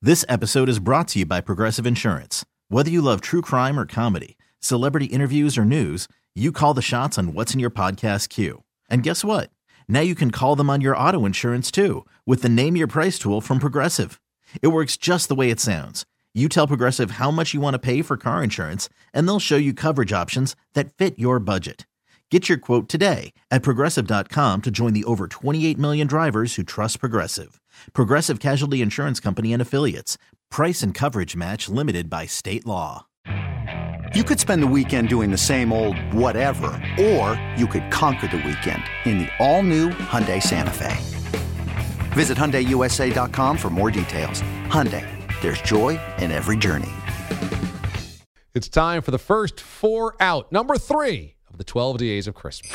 This episode is brought to you by Progressive Insurance. Whether you love true crime or comedy, celebrity interviews or news, you call the shots on what's in your podcast queue. And guess what? Now you can call them on your auto insurance too with the Name Your Price tool from Progressive. It works just the way it sounds. You tell Progressive how much you want to pay for car insurance, and they'll show you coverage options that fit your budget. Get your quote today at Progressive.com to join the over 28 million drivers who trust Progressive. Progressive Casualty Insurance Company and Affiliates. Price and coverage match limited by state law. You could spend the weekend doing the same old whatever, or you could conquer the weekend in the all-new Hyundai Santa Fe. Visit HyundaiUSA.com for more details. Hyundai, there's joy in every journey. It's time for the first four out. Number 3 of the 12 days of Christmas.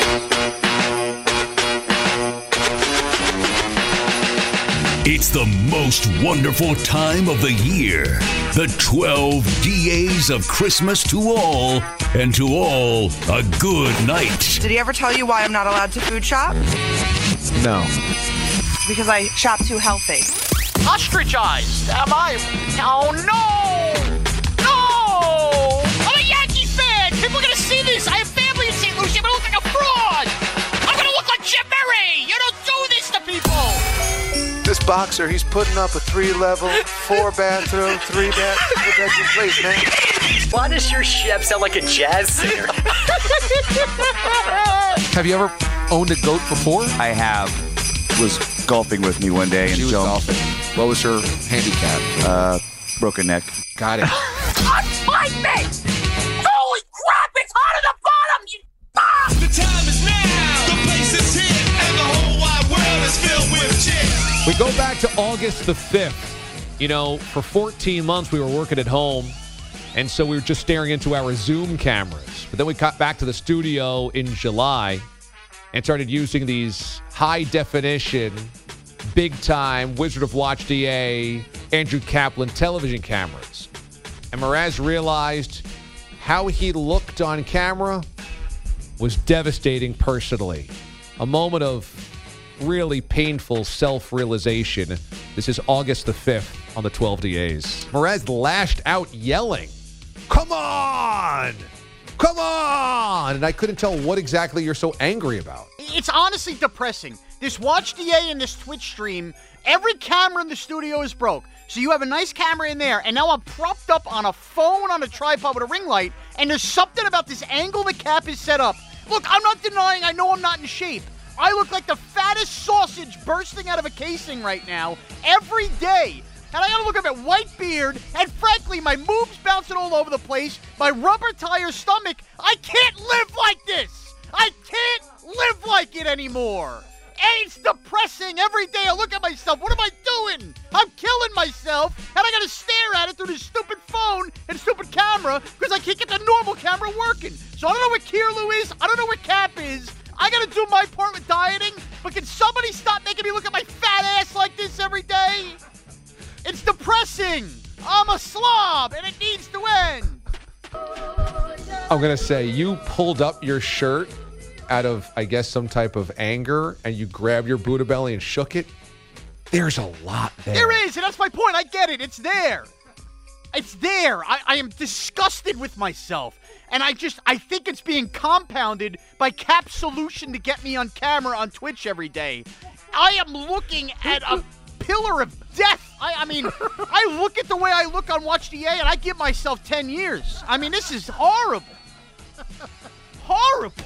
It's the most wonderful time of the year. The 12 DAs of Christmas to all, and to all, a good night. Did he ever tell you why I'm not allowed to food shop? No. Because I shop too healthy. Ostracized, am I? Oh, no! No! I'm a Yankee fan! People are going to see this! I have family in St. Lucie, I'm going to look like a fraud! I'm going to look like Jim Murray! You don't do this to people! This boxer, he's putting up a 3-level, 4-bathroom, 3-bedroom place, man. Why does your chef sound like a jazz singer? Have you ever owned a goat before? I have. Was golfing with me one day and she was golfing. What was her handicap? Broken neck. Got it. Unfight me! Holy crap! It's hot at the bottom! You fuck! The time is now. The place is here, and the whole wide world is filled with chicks. We go back to August the 5th. You know, for 14 months we were working at home, and so we were just staring into our Zoom cameras. But then we got back to the studio in July and started using these high-definition, big-time Wizard of Watch DA, Andrew Kaplan television cameras. And Mraz realized how he looked on camera was devastating personally. A moment of really painful self-realization. This is August the 5th on the 12 DAs. Mraz lashed out yelling, "Come on! Come on!" And I couldn't tell what exactly you're so angry about. It's honestly depressing. This Watch DA and this Twitch stream, every camera in the studio is broke. So you have a nice camera in there, and now I'm propped up on a phone on a tripod with a ring light, and there's something about this angle the cap is set up. Look, I'm not denying I know I'm not in shape. I look like the fattest sausage bursting out of a casing right now every day. And I gotta look at my white beard, and frankly, my moves bouncing all over the place, my rubber tire stomach. I can't live like this! I can't live like it anymore! And it's depressing. Every day I look at myself. What am I doing? I'm killing myself, and I gotta stare at it through this stupid phone and stupid camera because I can't get the normal camera working. So I don't know what Kierlu is. I don't know what Cap is. I gotta do my part with dieting, but can somebody stop making me look at my fat ass like this every day? It's depressing. I'm a slob, and it needs to end. I'm going to say, you pulled up your shirt out of, I guess, some type of anger, and you grabbed your Buddha belly and shook it. There's a lot there. There is, and that's my point. I get it. It's there. It's there. I am disgusted with myself. And I think it's being compounded by Cap's solution to get me on camera on Twitch every day. I am looking at a pillar of death. I mean, I look at the way I look on Watch DA, and I give myself 10 years. I mean, this is horrible. Horrible.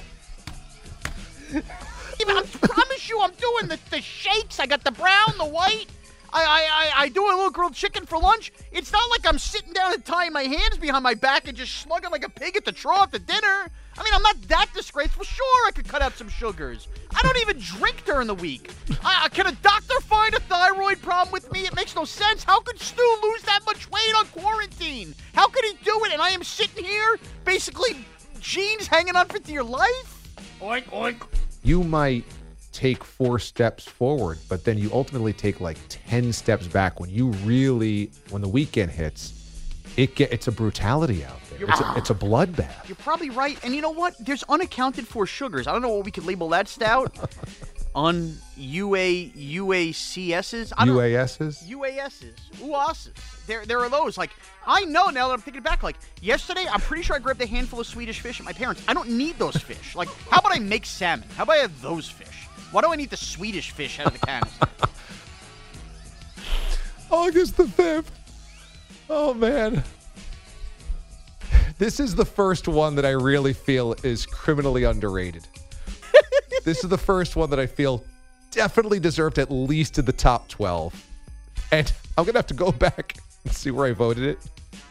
I promise you I'm doing the shakes. I got the brown, the white. I do a little grilled chicken for lunch. It's not like I'm sitting down and tying my hands behind my back and just slugging like a pig at the trough after dinner. I mean, I'm not that disgraceful. Sure, I could cut out some sugars. I don't even drink during the week. Can a doctor find a thyroid problem with me? It makes no sense. How could Stu lose that much weight on quarantine? How could he do it? And I am sitting here, basically, jeans hanging on for dear life? Oink, oink. You might take 4 steps forward, but then you ultimately take like 10 steps back when the weekend hits. It's a brutality out there. It's a bloodbath. You're probably right. And you know what? There's unaccounted for sugars. I don't know what we could label that stout. UACSs? UASs? UASs. UASs. There are those. Like, I know now that I'm thinking back, like, yesterday, I'm pretty sure I grabbed a handful of Swedish fish at my parents'. I don't need those fish. Like, how about I make salmon? How about I have those fish? Why do I need the Swedish fish out of the canister? August the 5th. Oh, man. This is the first one that I really feel is criminally underrated. This is the first one that I feel definitely deserved at least in the top 12. And I'm going to have to go back and see where I voted it.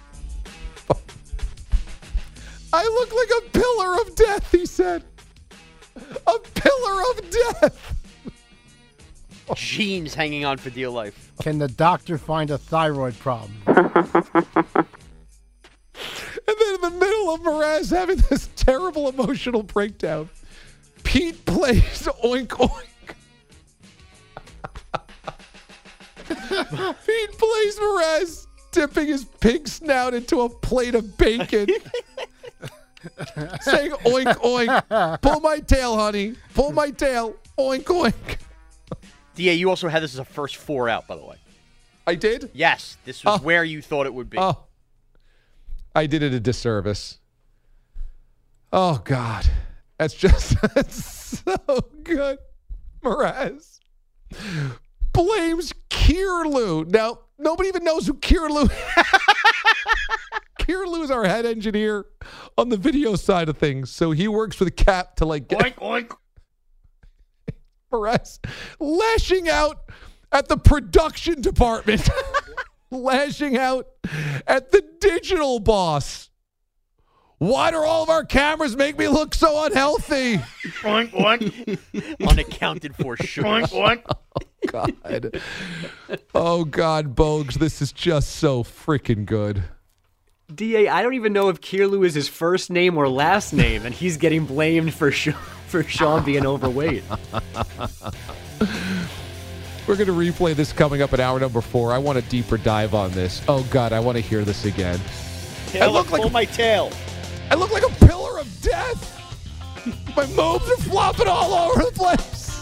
I look like a pillar of death, he said. A pillar of death. Genes hanging on for dear life. Can the doctor find a thyroid problem? And then in the middle of Mraz having this terrible emotional breakdown, Pete plays Oink Oink. Pete plays Mraz dipping his pig snout into a plate of bacon. Saying oink oink. Pull my tail, honey. Pull my tail. Oink oink. DA, you also had this as a first 4 out, by the way. I did? Yes. This was where you thought it would be. Oh. I did it a disservice. Oh, God. That's so good. Mraz blames Kierlu. Now, nobody even knows who Kierlu is. Kierlu is our head engineer on the video side of things. So he works with Cap to like get... Oink, oink. Mraz lashing out at the production department. Lashing out at the digital boss. Why do all of our cameras make me look so unhealthy? Oink, oink. Unaccounted for sugar. Oink, oink. Oh, God. Oh, God, Bogues, this is just so freaking good. DA, I don't even know if Kierlu is his first name or last name, and he's getting blamed for Sean being overweight. We're going to replay this coming up at hour number 4. I want a deeper dive on this. Oh, God, I want to hear this again. Pull my tail. I look like a pillar of death. My moves are flopping all over the place.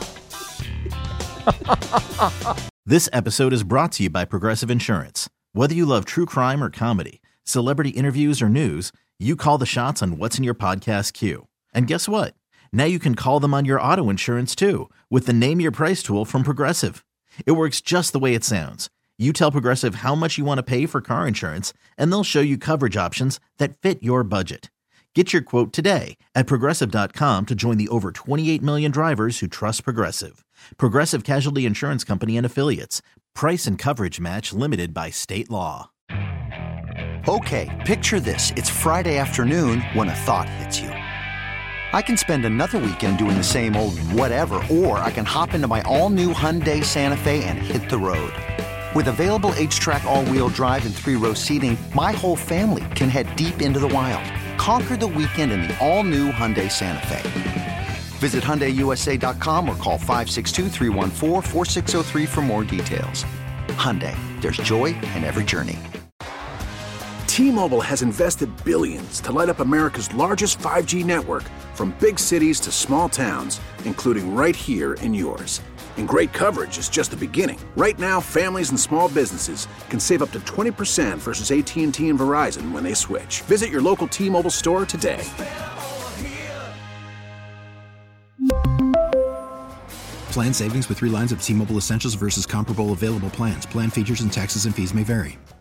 This episode is brought to you by Progressive Insurance. Whether you love true crime or comedy, celebrity interviews or news, you call the shots on what's in your podcast queue. And guess what? Now you can call them on your auto insurance too with the Name Your Price tool from Progressive. It works just the way it sounds. You tell Progressive how much you want to pay for car insurance, and they'll show you coverage options that fit your budget. Get your quote today at Progressive.com to join the over 28 million drivers who trust Progressive. Progressive Casualty Insurance Company and Affiliates. Price and coverage match limited by state law. Okay, picture this. It's Friday afternoon when a thought hits you. I can spend another weekend doing the same old whatever, or I can hop into my all-new Hyundai Santa Fe and hit the road. With available H-Track all-wheel drive and 3-row seating, my whole family can head deep into the wild. Conquer the weekend in the all-new Hyundai Santa Fe. Visit HyundaiUSA.com or call 562-314-4603 for more details. Hyundai, there's joy in every journey. T-Mobile has invested billions to light up America's largest 5G network, from big cities to small towns, including right here in yours. And great coverage is just the beginning. Right now, families and small businesses can save up to 20% versus AT&T and Verizon when they switch. Visit your local T-Mobile store today. Plan savings with 3 lines of T-Mobile Essentials versus comparable available plans. Plan features and taxes and fees may vary.